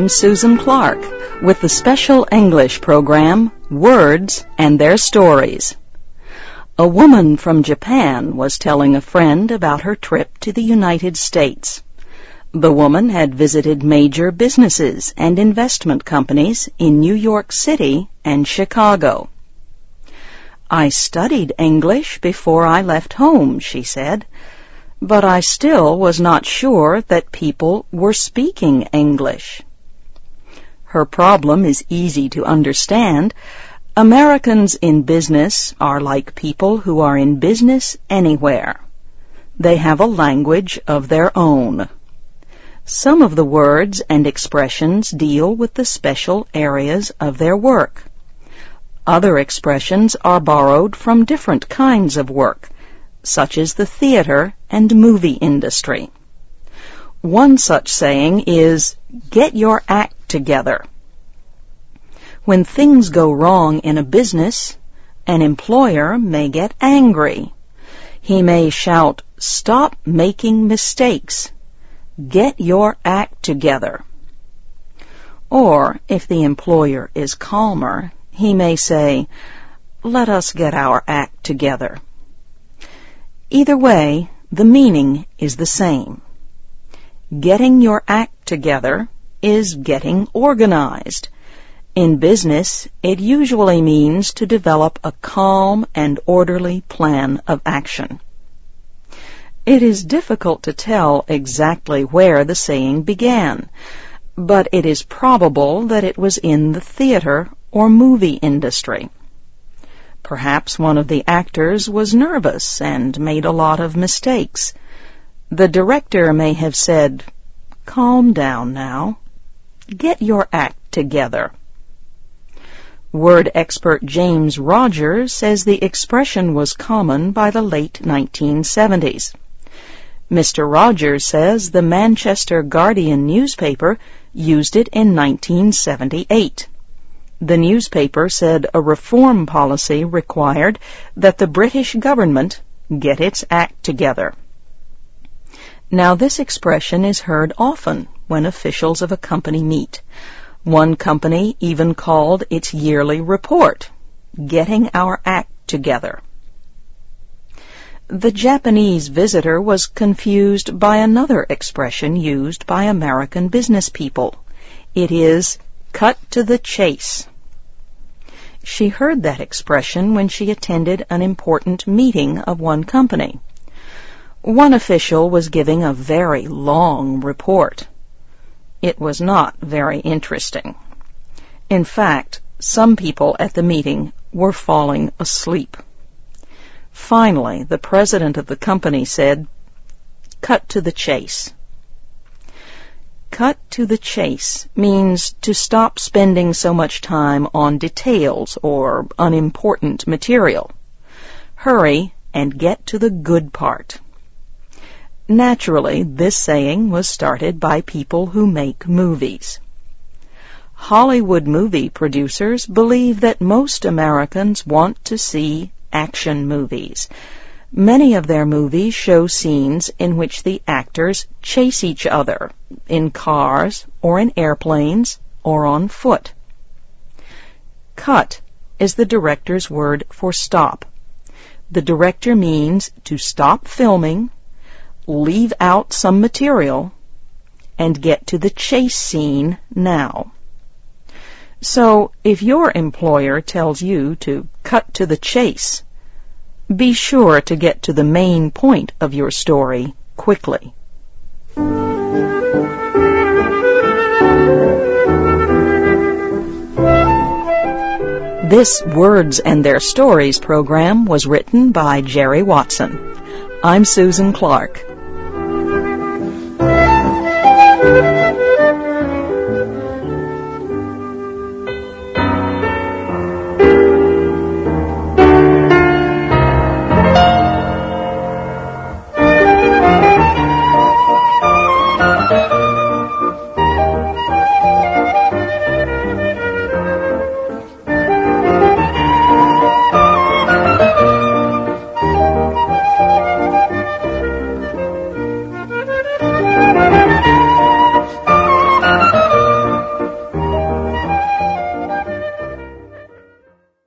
I'm Susan Clark with the special English program, Words and Their Stories. A woman from Japan was telling a friend about her trip to the United States. The woman had visited major businesses and investment companies in New York City and Chicago. I studied English before I left home, she said, but I still was not sure that people were speaking English. Her problem is easy to understand. Americans in business are like people who are in business anywhere. They have a language of their own. Some of the words and expressions deal with the special areas of their work. Other expressions are borrowed from different kinds of work, such as the theater and movie industry. One such saying is, "Get your act together." When things go wrong in a business, an employer may get angry. He may shout, "Stop making mistakes. Get your act together." Or, if the employer is calmer, he may say, "Let us get our act together." Either way, the meaning is the same. Getting your act together is getting organized. In business, it usually means to develop a calm and orderly plan of action. It is difficult to tell exactly where the saying began, but it is probable that it was in the theater or movie industry. Perhaps one of the actors was nervous and made a lot of mistakes. The director may have said, "Calm down now. Get your act together." Word expert James Rogers says the expression was common by the late 1970s. Mr. Rogers says the Manchester Guardian newspaper used it in 1978. The newspaper said a reform policy required that the British government get its act together. Now, this expression is heard often when officials of a company meet. One company even called its yearly report, "Getting Our Act Together." The Japanese visitor was confused by another expression used by American business people. It is, "cut to the chase." She heard that expression when she attended an important meeting of one company. One official was giving a very long report. It was not very interesting. In fact, some people at the meeting were falling asleep. Finally, the president of the company said, "Cut to the chase." Cut to the chase means to stop spending so much time on details or unimportant material. Hurry and get to the good part. Naturally, this saying was started by people who make movies. Hollywood movie producers believe that most Americans want to see action movies. Many of their movies show scenes in which the actors chase each other in cars or in airplanes or on foot. Cut is the director's word for stop. The director means to stop filming, leave out some material, and get to the chase scene now. So, if your employer tells you to cut to the chase, be sure to get to the main point of your story quickly. This Words and Their Stories program was written by Jerry Watson. I'm Susan Clark.